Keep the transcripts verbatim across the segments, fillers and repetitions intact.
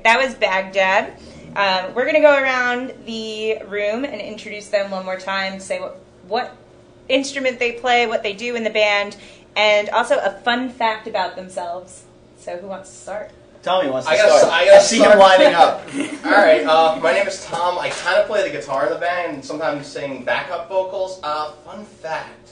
that was Baghdad. Um, we're going to go around the room and introduce them one more time, say what, what instrument they play, what they do in the band, and also a fun fact about themselves. So who wants to start? Tommy wants to I gotta, start. I, gotta I see start. him lining up. All right, uh, my name is Tom. I kind of play the guitar in the band and sometimes sing backup vocals. Uh, fun fact.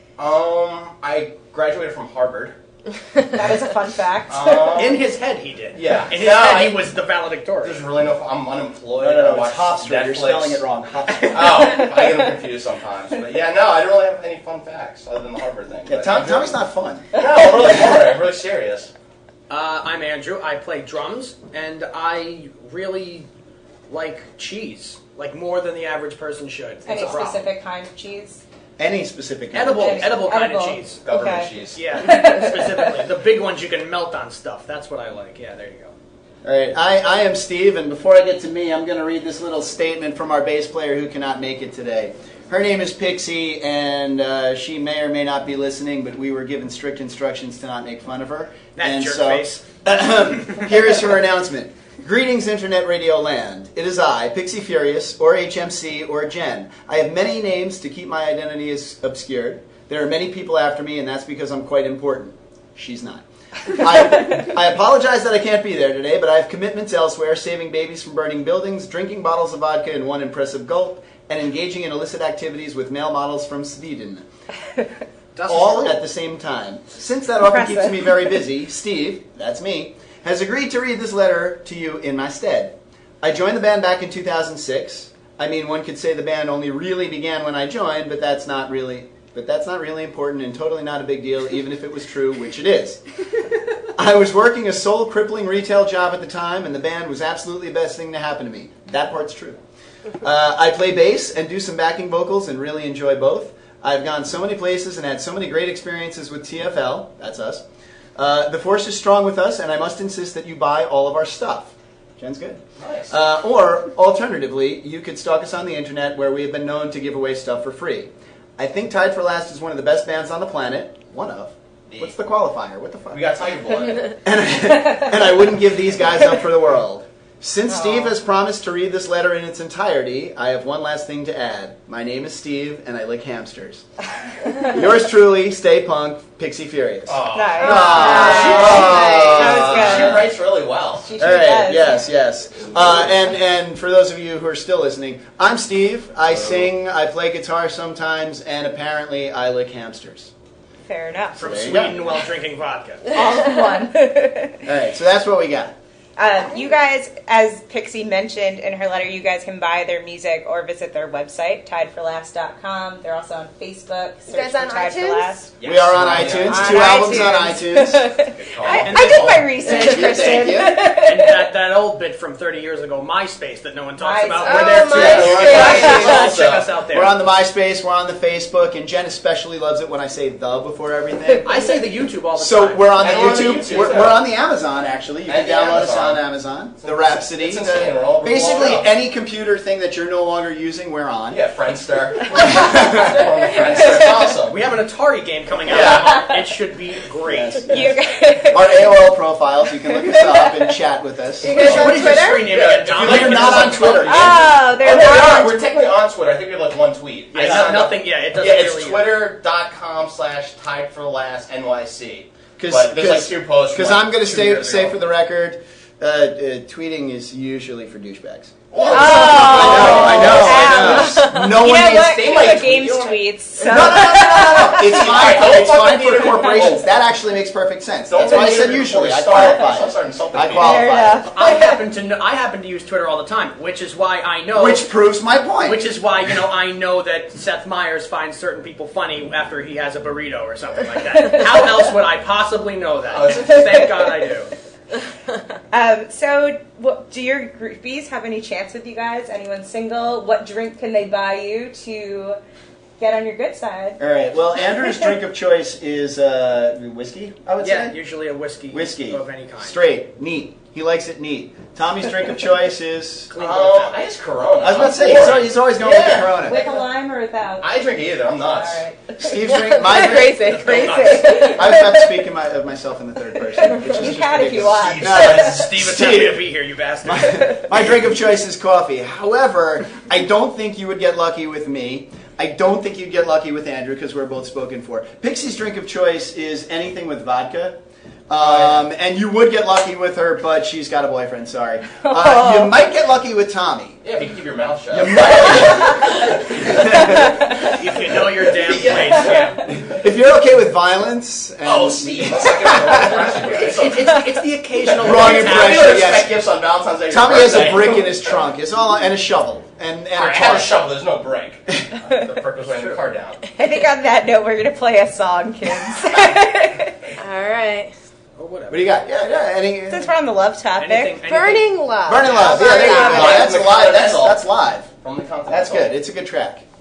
Um, I graduated from Harvard. That is a fun fact. Um, In his head, he did. Yeah. In his No, head, I- he was the valedictorian. There's really no. I'm unemployed. No, no, I no, watch it's Hofstra. You're Netflix. spelling it wrong. Hofstra. Oh, I get them confused sometimes. But yeah, no, I don't really have any fun facts other than the Harvard thing. Yeah, But Tom, I'm Tommy's not fun. No, I'm really boring. I'm really serious. Uh, I'm Andrew. I play drums, and I really like cheese, like more than the average person should. It's Any a problem. specific kind of cheese? Any specific kind Edible, of Any- edible kind edible. of cheese. Government Okay. cheese. Yeah, specifically the big ones you can melt on stuff. That's what I like. Yeah, there you go. All right, I, I am Steve, and before I get to me, I'm going to read this little statement from our bass player who cannot make it today. Her name is Pixie, and uh, she may or may not be listening, but we were given strict instructions to not make fun of her. That and jerk so, face. here is her announcement. Greetings, Internet Radio Land. It is I, Pixie Furious, or H M C, or Jen. I have many names to keep my identity as obscured. There are many people after me, and that's because I'm quite important. She's not. I, I apologize that I can't be there today, but I have commitments elsewhere, saving babies from burning buildings, drinking bottles of vodka in one impressive gulp, and engaging in illicit activities with male models from Sweden. That's All true. at the same time. Since that often keeps Impressive. me very busy, Steve, that's me, has agreed to read this letter to you in my stead. I joined the band back in two thousand six. I mean, one could say the band only really began when I joined, but that's not really... But that's not really important and totally not a big deal, even if it was true, which it is. I was working a soul crippling retail job at the time, and the band was absolutely the best thing to happen to me. That part's true. Uh, I play bass and do some backing vocals and really enjoy both. I've gone so many places and had so many great experiences with T F L, that's us. Uh, the force is strong with us, and I must insist that you buy all of our stuff. Jen's good. Nice. Uh, or, alternatively, you could stalk us on the internet where we have been known to give away stuff for free. I think Tied for Last is one of the best bands on the planet. One of. What's the qualifier? What the fuck? We got Tiger Blood. and, I, and I wouldn't give these guys up for the world. Since Aw. Steve has promised to read this letter in its entirety, I have one last thing to add. My name is Steve, and I lick hamsters. Yours truly, Stay Punk, Pixie Furious. Oh. Nice. Aw. That was She good. writes really well. She sure All right, does. yes, yes. Uh, and, and for those of you who are still listening, I'm Steve. I sing, I play guitar sometimes, and apparently I lick hamsters. Fair enough. From There you Sweden go. while drinking vodka. All in one. All right, so that's what we got. Um, you guys, as Pixie mentioned in her letter, you guys can buy their music or visit their website, tied for last dot com. They're also on Facebook. Search guys for on Tied for iTunes? Last. We are on Yes. iTunes, On two albums on iTunes. iTunes. Good call. I, And I this- did my research, Thank you, Kristen. thank you. And that, that old bit from thirty years ago, MySpace, that no one talks MySpace. about. Oh, We're there too. MySpace. So check us out there. We're on the MySpace, we're on the Facebook, and Jen especially loves it when I say the before everything. I say the YouTube all the So time. we're on the And we're on the YouTube, YouTube, we're, too. we're on the Amazon actually. You can And the download us Amazon. on Amazon. The Rhapsody. It's the- insane. We're all- we're basically blowing up. any computer thing that you're no longer using, we're on. Yeah, Friendster. We're on the Friendster. It's awesome. We have an Atari game coming out. Yeah. It should be great. Yes, You yes. guys, Our A O L profiles, you can look us up and chat with us. You guys on What is your Twitter? screen name Yeah, again, if Tom? you We're like not this on is Twitter. like- oh, Oh, they're no, we are. not. We're technically on Twitter. I think we have like one tweet. I Yeah, no, signed up- nothing. Yeah, it doesn't Yeah, it's really. twitter.com slash tied for last N Y C. Because But there's like two posts. from, Because like, I'm going to two say, years say ago. for the record, uh, uh, tweeting is usually for douchebags. Oh, I know, I know, I know. No You one know needs what? they King might of the tweet Games you. tweets. So. No, no, no, no, no, no. It's fine. Alright, don't It's fucking fine get for it in corporations. the- That actually makes perfect sense. Don't That's why I get said it usually. before I we start. qualify. Don't start insulting I me. Fair qualify. enough. I happen to know, I happen to use Twitter all the time, which is why I know. Which proves my point. Which is why, you know, I know that Seth Meyers finds certain people funny after he has a burrito or something like that. How else would I possibly know that? Thank God I do. Um, so, what, do your groupies have any chance with you guys? Anyone single? What drink can they buy you to get on your good side? All right. Well, Andrew's drink of choice is uh, whiskey, I would Yeah, say. usually a whiskey, Whiskey. of any kind. Straight. Neat. He likes it neat. Tommy's drink of choice is... Clean Oh, with I guess Corona. I was about to say, I'm he's bored. always, he's always going Yeah. with the Corona. With a lime or without? I drink either. I'm nuts. All right. Steve's drink, my drink... Crazy, crazy. I was about to speak in my, of myself in the third person. person. Which is You just can if you ridiculous. want. No, Steve, it's Steve. happy to be here, you bastard. My, my drink of choice is coffee. However, I don't think you would get lucky with me. I don't think you'd get lucky with Andrew because we're both spoken for. Pixie's drink of choice is anything with vodka. Um, and you would get lucky with her, but she's got a boyfriend, sorry. Uh, you might get lucky with Tommy. Yeah, if you can keep your mouth shut. You might. If you know your damn place, yeah. If you're okay with violence. And Oh, Steve. That's not gonna be the wrong impression. It's, it's, it's, it's the occasional Wrong wrong impression. I don't yes. expect gifts on Valentine's Day. Tommy has a brick in his trunk. It's all and a shovel and, and I a have a tarp. shovel. There's no brick. The brick was weighing the car down. I think on that note, we're going to play a song, kids. All right. Or whatever. What do you got? Yeah, yeah. Any, Since we're on the love topic. Anything, anything. Burning Love. Burning Love. Yeah, there you go. Live That's from the live. That's, Continental. that's live. From the continent. That's good. It's a good track.